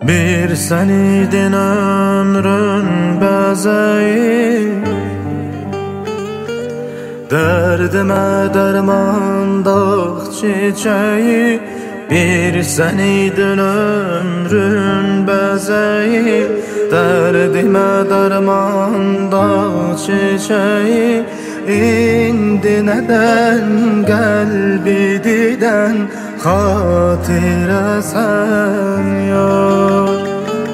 Bir sen idin ömrün bezeyi, derdime derman dağ çiçeği. Bir sen idin ömrün bezeyi, derdime derman dağ çiçeği. İndi neden kalbi diden hatire sen yok.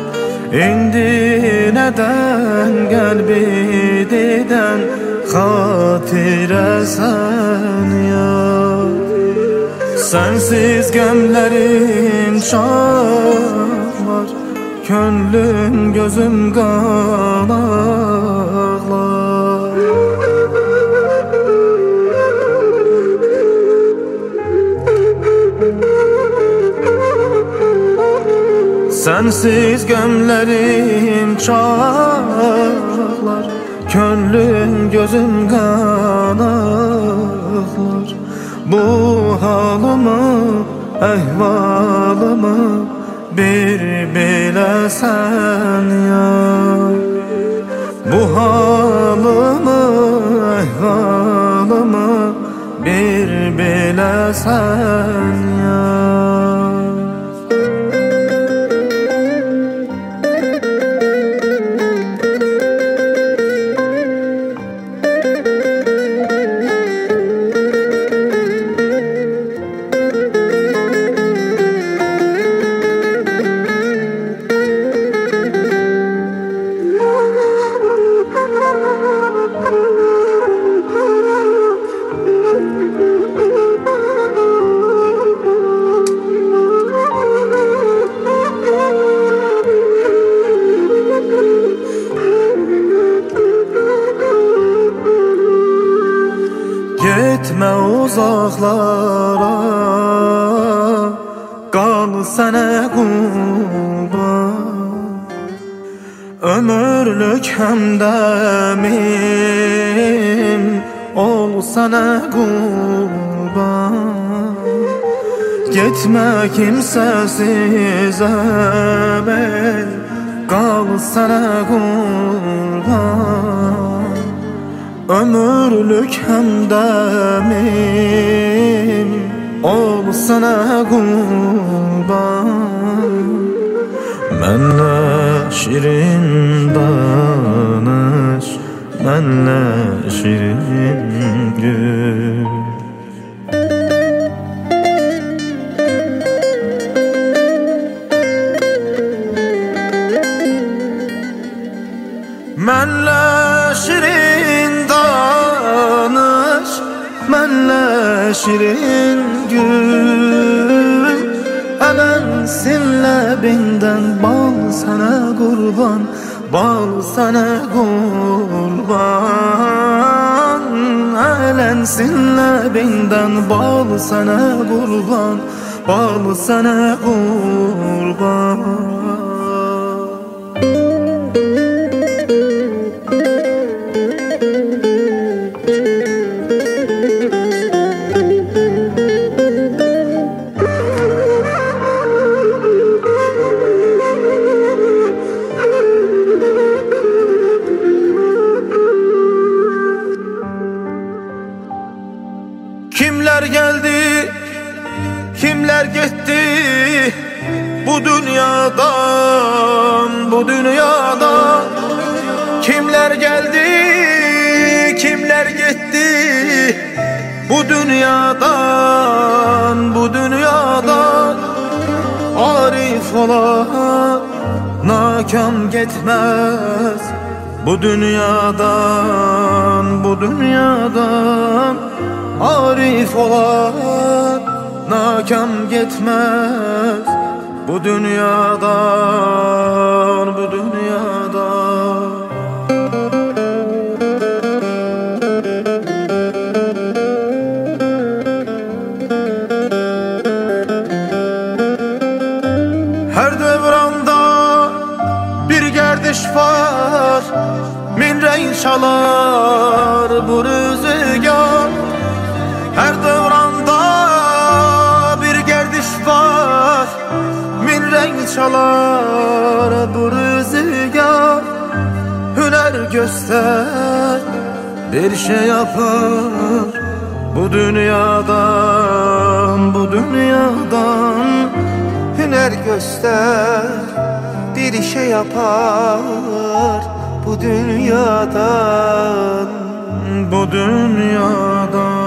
İndi neden kalbi diden hatire sen yok. Sensiz gemlerim çağlar, könlüm gözüm kan ağlar. Sensiz gömlerim çağlar, könlüm gözüm kan ağlar. Bu halımı, ehvalımı bir bilesen ya. Bu halımı, ehvalımı bir bilesen ya. Gitme uzaklara, kal sana kurban. Ömürlük hemdemim ol sana kurban. Gitme kimsesiz emel, kal sana kurban. Ömürlük hemdemim ol sana kurban. Mənlə şirin danış, mənlə şirin gül. Mənlə şirin danış, mənlə şirin gül. Elensin lebinden bal sana kurban, bal sana kurban. Elensin lebinden bal sana kurban, bal sana kurban. Kimler geldi, kimler gitti bu dünyadan, bu dünyadan. Kimler geldi, kimler gitti bu dünyadan, bu dünyadan. Arif olan nakam gitmez bu dünyadan, bu dünyadan. Arif olan nakam gitmez bu dünyadan, bu dünyadan. Her devranda bir gerdiş var, min renk çalar bu rüzgar. Her devranda bir gerdiş var, min renk çalar bu rüzgar. Hüner göster, bir şey yapar bu dünyadan, bu dünyadan. Hüner göster, bir şey yapar bu dünyadan, bu dünyadan.